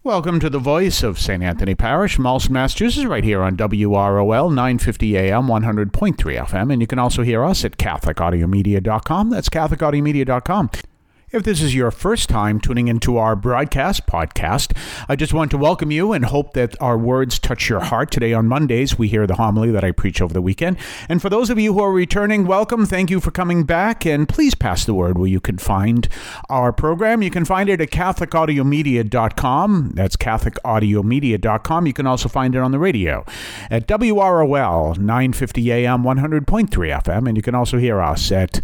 Welcome to the voice of St. Anthony Parish, Malston, Massachusetts, right here on WROL 950 AM, 100.3 FM. And you can also hear us at CatholicAudiomedia.com. That's CatholicAudiomedia.com. If this is your first time tuning into our podcast, I just want to welcome you and hope that our words touch your heart. Today on Mondays, we hear the homily that I preach over the weekend. And for those of you who are returning, welcome. Thank you for coming back. And please pass the word where you can find our program. You can find it at CatholicAudiomedia.com. That's CatholicAudiomedia.com. You can also find it on the radio at WROL 950 AM, 100.3 FM. And you can also hear us at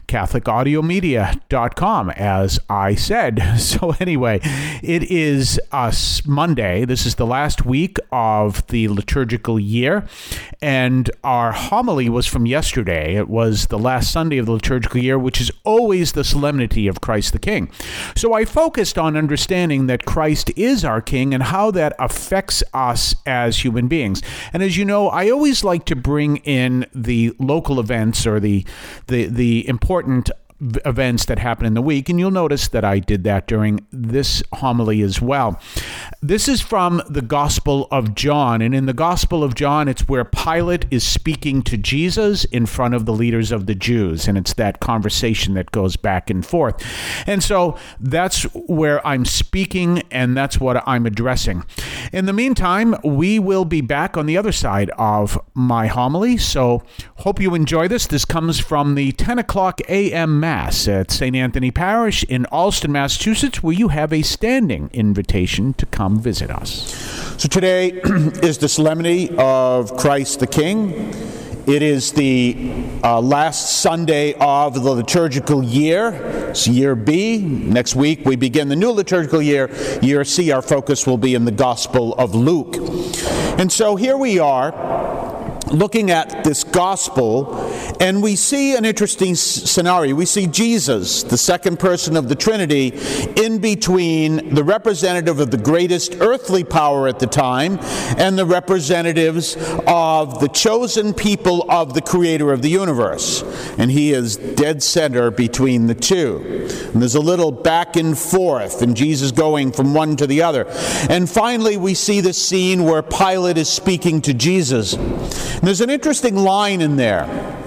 CatholicAudiomedia.com. As I said. So anyway, it is Monday. This is the last week of the liturgical year, and our homily was from yesterday. It was the last Sunday of the liturgical year, which is always the solemnity of Christ the King. So I focused on understanding that Christ is our King and how that affects us as human beings. And as you know, I always like to bring in the local events or the important events that happen in the week, and you'll notice that I did that during this homily as well. This is from the Gospel of John, and in the Gospel of John, it's where Pilate is speaking to Jesus in front of the leaders of the Jews, and it's that conversation that goes back and forth. And so that's where I'm speaking, and that's what I'm addressing. In the meantime, we will be back on the other side of my homily, so hope you enjoy this. This comes from the 10 o'clock a.m. Mass at St. Anthony Parish in Allston, Massachusetts, where you have a standing invitation to come visit us. So today is the solemnity of Christ the King. It is the last Sunday of the liturgical year. It's year B. Next week we begin the new liturgical year. Year C, our focus will be in the Gospel of Luke. And so here we are, looking at this gospel, and we see an interesting scenario. We see Jesus, the second person of the Trinity, in between the representative of the greatest earthly power at the time and the representatives of the chosen people of the Creator of the universe. And he is dead center between the two. And there's a little back and forth, and Jesus going from one to the other. And finally, we see the scene where Pilate is speaking to Jesus. And there's an interesting line in there.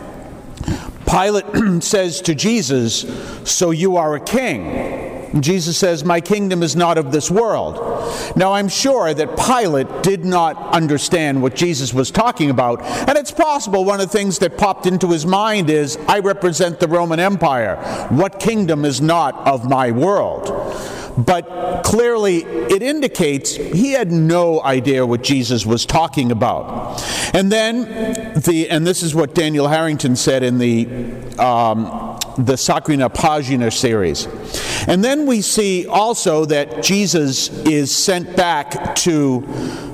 Pilate says to Jesus, "So you are a king?" And Jesus says, "My kingdom is not of this world." Now, I'm sure that Pilate did not understand what Jesus was talking about. And it's possible one of the things that popped into his mind is, I represent the Roman Empire. What kingdom is not of my world? But clearly it indicates he had no idea what Jesus was talking about. And then, and this is what Daniel Harrington said in the Sacrina Pagina series. And then we see also that Jesus is sent back to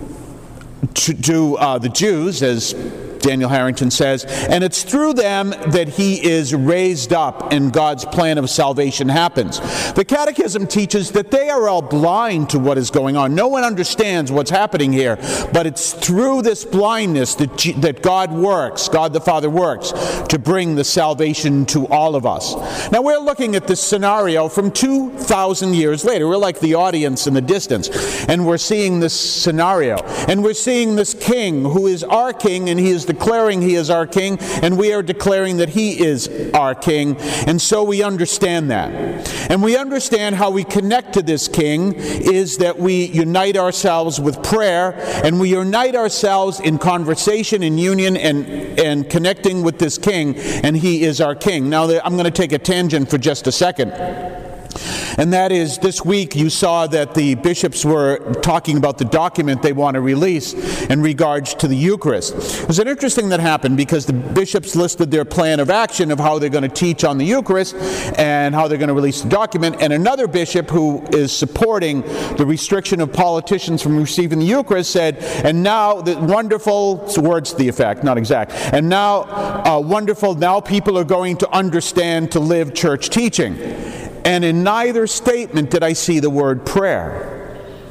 the Jews, as Daniel Harrington says, and it's through them that he is raised up and God's plan of salvation happens. The Catechism teaches that they are all blind to what is going on. No one understands what's happening here, but it's through this blindness that God works, God the Father works, to bring the salvation to all of us. Now we're looking at this scenario from 2,000 years later. We're like the audience in the distance, and we're seeing this scenario. And we're seeing this king who is our king, and he is declaring he is our king, and we are declaring that he is our king. And so we understand that. And we understand how we connect to this king is that we unite ourselves with prayer, and we unite ourselves in conversation, in union, and connecting with this king, and he is our king. Now, I'm going to take a tangent for just a second. And that is, this week you saw that the bishops were talking about the document they want to release in regards to the Eucharist. There's an interesting that happened because the bishops listed their plan of action of how they're going to teach on the Eucharist and how they're going to release the document. And another bishop who is supporting the restriction of politicians from receiving the Eucharist said, and now the wonderful, words to the effect, not exact, and now wonderful, now people are going to understand to live church teaching. And in neither statement did I see the word prayer.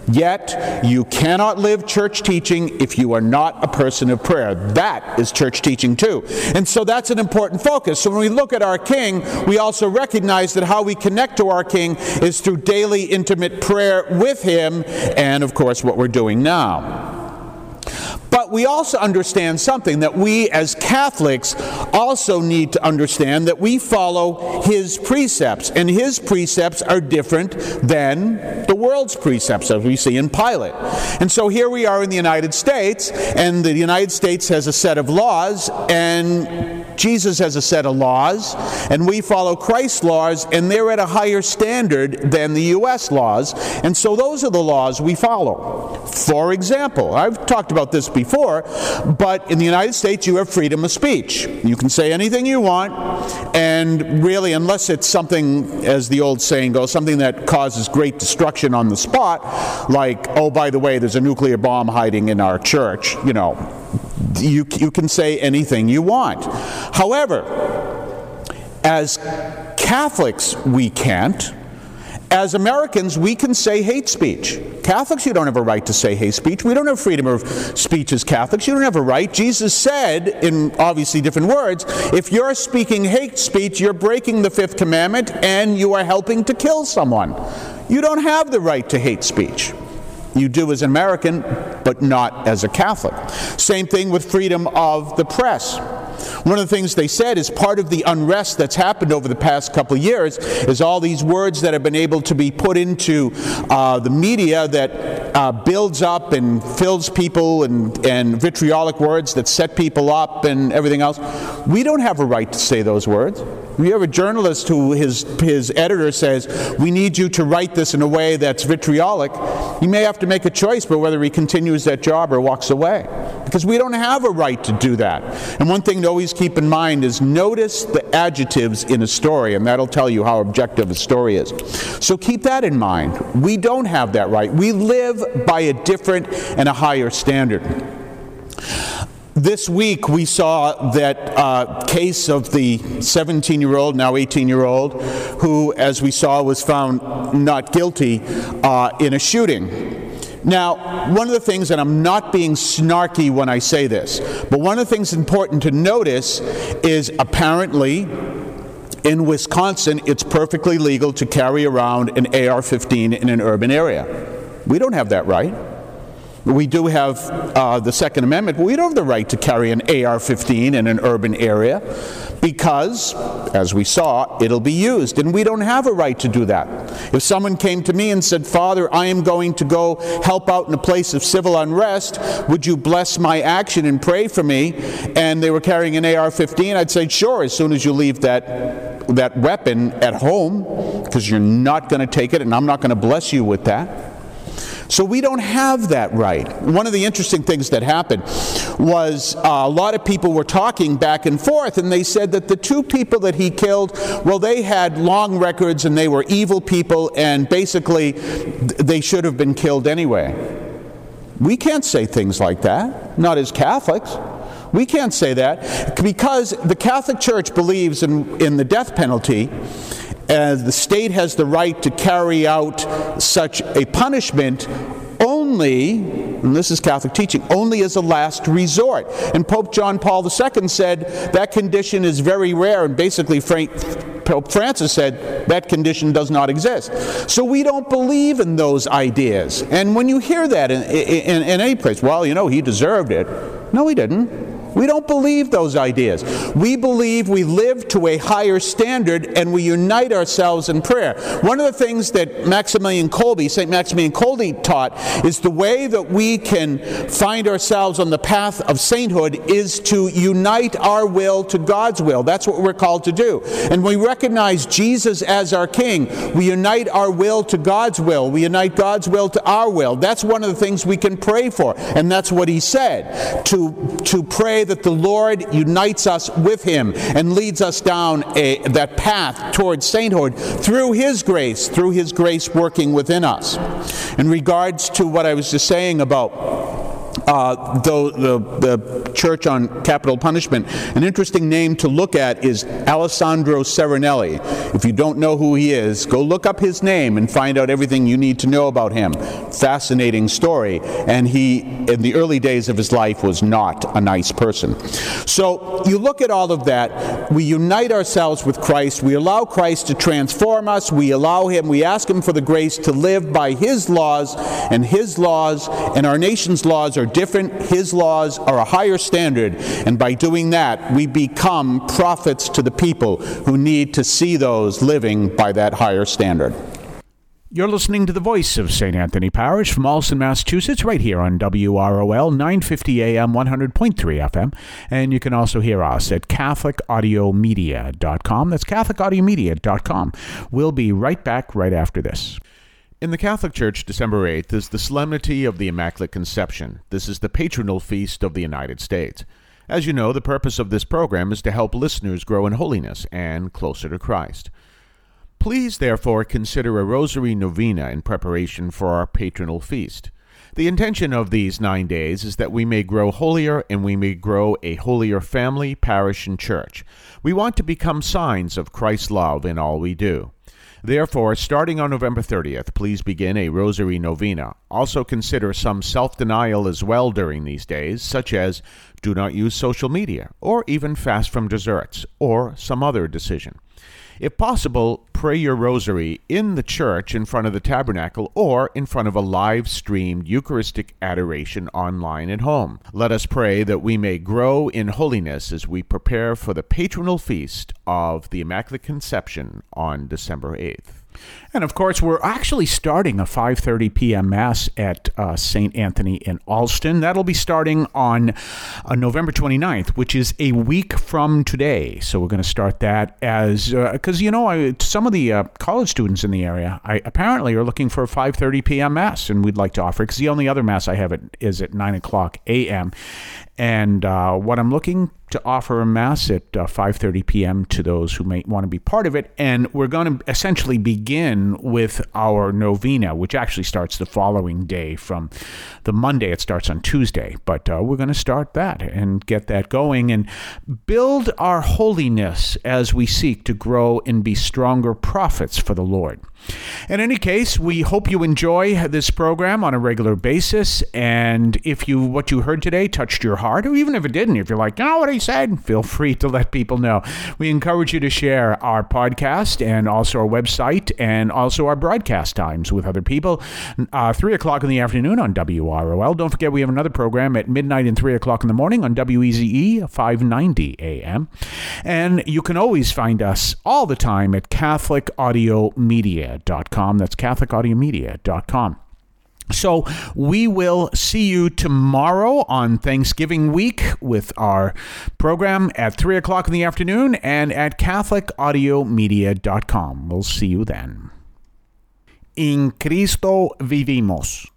Yet, you cannot live church teaching if you are not a person of prayer. That is church teaching too. And so that's an important focus. So when we look at our King, we also recognize that how we connect to our King is through daily intimate prayer with Him, and of course what we're doing now. But we also understand something, that we as Catholics also need to understand that we follow His precepts, and His precepts are different than the world's precepts, as we see in Pilate. And so here we are in the United States, and the United States has a set of laws, and Jesus has a set of laws, and we follow Christ's laws, and they're at a higher standard than the U.S. laws, and so those are the laws we follow. For example, I've talked about this before, but in the United States you have freedom of speech. You can say anything you want, and really, unless it's something, as the old saying goes, something that causes great destruction on the spot, like, oh, by the way, there's a nuclear bomb hiding in our church, you can say anything you want. However, as Catholics, we can't. As Americans, we can say hate speech. Catholics, you don't have a right to say hate speech. We don't have freedom of speech as Catholics. You don't have a right. Jesus said, in obviously different words, if you're speaking hate speech, you're breaking the fifth commandment and you are helping to kill someone. You don't have the right to hate speech. You do as an American, but not as a Catholic. Same thing with freedom of the press. One of the things they said is part of the unrest that's happened over the past couple of years is all these words that have been able to be put into the media that builds up and fills people, and vitriolic words that set people up and everything else. We don't have a right to say those words. If you have a journalist who his editor says, we need you to write this in a way that's vitriolic, he may have to make a choice about whether he continues that job or walks away. Because we don't have a right to do that. And one thing to always keep in mind is notice the adjectives in a story, and that'll tell you how objective a story is. So keep that in mind. We don't have that right. We live by a different and a higher standard. This week we saw that case of the 17-year-old, now 18-year-old, who, as we saw, was found not guilty in a shooting. Now, one of the things, and I'm not being snarky when I say this, but one of the things important to notice is apparently in Wisconsin it's perfectly legal to carry around an AR-15 in an urban area. We don't have that right. We do have the Second Amendment, but we don't have the right to carry an AR-15 in an urban area because, as we saw, it'll be used, and we don't have a right to do that. If someone came to me and said, Father, I am going to go help out in a place of civil unrest, would you bless my action and pray for me? And they were carrying an AR-15, I'd say, sure, as soon as you leave that weapon at home, because you're not going to take it, and I'm not going to bless you with that. So we don't have that right. One of the interesting things that happened was a lot of people were talking back and forth, and they said that the two people that he killed, well, they had long records and they were evil people, and basically they should have been killed anyway. We can't say things like that, not as Catholics. We can't say that because the Catholic Church believes in the death penalty. The state has the right to carry out such a punishment only, and this is Catholic teaching, only as a last resort. And Pope John Paul II said that condition is very rare, and basically Pope Francis said that condition does not exist. So we don't believe in those ideas. And when you hear that in any place, well, he deserved it. No, he didn't. We don't believe those ideas. We believe we live to a higher standard and we unite ourselves in prayer. One of the things that St. Maximilian Kolbe taught is the way that we can find ourselves on the path of sainthood is to unite our will to God's will. That's what we're called to do. And we recognize Jesus as our King. We unite our will to God's will. We unite God's will to our will. That's one of the things we can pray for. And that's what he said, to pray that the Lord unites us with him and leads us down that path towards sainthood through his grace working within us. In regards to what I was just saying about the church on capital punishment, an interesting name to look at is Alessandro Serenelli. If you don't know who he is, go look up his name and find out everything you need to know about him. Fascinating story. And he, in the early days of his life, was not a nice person. So you look at all of that. We unite ourselves with Christ. We allow Christ to transform us. We ask him for the grace to live by his laws, and our nation's laws are different. His laws are a higher standard, and by doing that, we become prophets to the people who need to see those living by that higher standard. You're listening to the voice of St. Anthony Parish from Allston, Massachusetts, right here on WROL 950 AM 100.3 FM. And you can also hear us at CatholicAudiomedia.com. That's CatholicAudiomedia.com. We'll be right back right after this. In the Catholic Church, December 8th is the Solemnity of the Immaculate Conception. This is the patronal feast of the United States. As you know, the purpose of this program is to help listeners grow in holiness and closer to Christ. Please, therefore, consider a Rosary Novena in preparation for our patronal feast. The intention of these 9 days is that we may grow holier and we may grow a holier family, parish, and church. We want to become signs of Christ's love in all we do. Therefore, starting on November 30th, please begin a Rosary Novena. Also consider some self-denial as well during these days, such as do not use social media, or even fast from desserts, or some other decision. If possible, pray your rosary in the church in front of the tabernacle or in front of a live-streamed Eucharistic adoration online at home. Let us pray that we may grow in holiness as we prepare for the patronal feast of the Immaculate Conception on December 8th. And of course, we're actually starting a 5:30 p.m. Mass at St. Anthony in Allston. That'll be starting on November 29th, which is a week from today. So we're going to start that as, because, some of the college students in the area apparently are looking for a 5:30 p.m. Mass, and we'd like to offer it, because the only other Mass I have is at 9 o'clock a.m. And what I'm looking to offer a Mass at 5:30 p.m. to those who may want to be part of it. And we're going to essentially begin with our novena, which actually starts the following day from the Monday. It starts on Tuesday. But we're going to start that and get that going and build our holiness as we seek to grow and be stronger prophets for the Lord. In any case, we hope you enjoy this program on a regular basis. And if what you heard today touched your heart, or even if it didn't, if you're like, what he said, feel free to let people know. We encourage you to share our podcast and also our website and also our broadcast times with other people. 3 o'clock in the afternoon on WROL. Don't forget, we have another program at midnight and 3 o'clock in the morning on WEZE 590 AM. And you can always find us all the time at CatholicAudiomedia.com. That's CatholicAudiomedia.com. So we will see you tomorrow on Thanksgiving week with our program at 3 o'clock in the afternoon and at CatholicAudiomedia.com. We'll see you then. In Cristo vivimos.